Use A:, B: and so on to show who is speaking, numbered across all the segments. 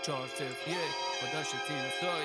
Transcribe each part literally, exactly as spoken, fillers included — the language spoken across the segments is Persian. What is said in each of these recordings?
A: چهار صفر یک با داشت تین سایی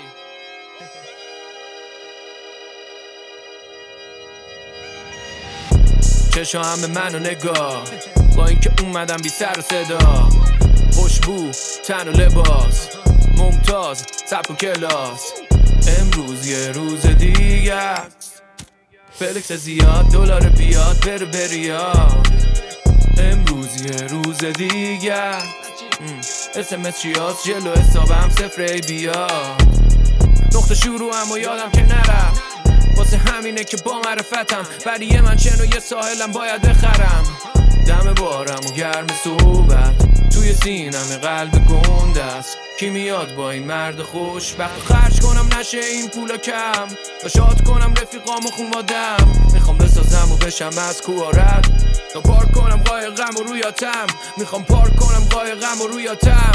A: چشم همه منو نگاه با اینکه اومدم بی سر و صدا، خوشبو تن و لباس ممتاز سبک و کلاس. امروز یه روز دیگه است، فلکس زیاد دلار بیاد بره بریاد. امروز یه روز دیگه است، اسمس چیاست جلو حسابم صفر ای بیاد. نقطه شروع هم و یادم که نرفت، واسه همینه که با معرفتم ولی من چنو یه ساحلم باید بخرم. دم بارم و گرم صحبت توی سینم قلب گنده است. کی میاد با این مرد خوشبخت خرج کنم نشه این پولا کم، تا شاد کنم رفیقام و خونوادم. میخوام بسازم و بشم از کوارت، تا پارک کنم قایقم و رویاتم. میخوام پارک کنم قایقم و رویاتم.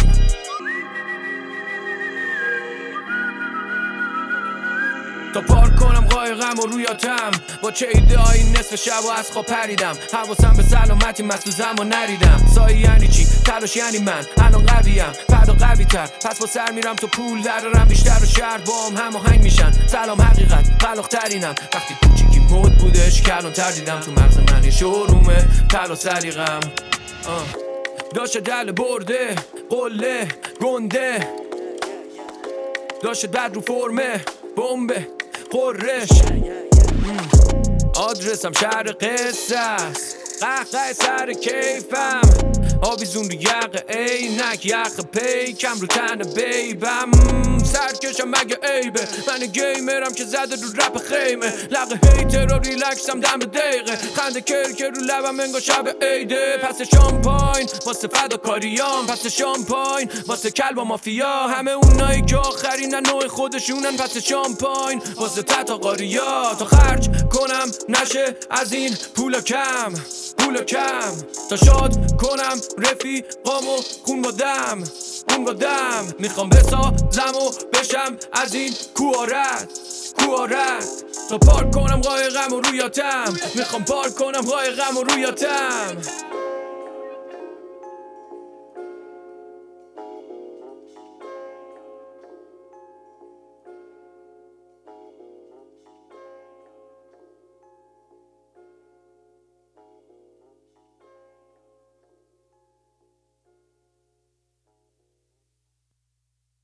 A: تا پارک کنم قایقم و رویاتم. با چه ایده های نصف شب و از خواب پریدم. حواسم به سلامتی مسوزم و نریدم. سایه یعنی چی؟ تلاش یعنی من الان قویم فردا قوی تر. پس با سر میرم تو پول درارم بیشتر و شهر با هم هماهنگ میشن. سلام حقیقت خلاق ترینم. وقتی کوچیکی مد بودش کلان تر دیدم تو مغز من یه شورومه طلا سلیقم. داشت دل برده قله گنده، داشت بد رو فرمه بمبه قرش. آدرسم شهر قصه است، قهقه سر کیفم. آویزون رو یق عینک یق پیکم رو تن بیبم. سرکشم مگه عیبه من گیمرم که زده رو رپ خیمه. لقه هیتر و ریلکسم دم دقیقه، خنده کرکر رو لبم انگار شب عیده. پس شامپاین واسه فداکاریام، پس شامپاین واسه کلب و مافیا. همه اونایی که آخرین نوع خودشونن. پس شامپاین واسه تتا قاریا، تا خرج کنم نشه از این پولا کم پولا کم. تا شاد کنم رفیقامو خون با دم خون با دم. میخوام بسازم و بشم از این کوارت کوارت. تا پارک کنم قایقم و رویاتم. میخوام پارک کنم قایقم و رویاتم.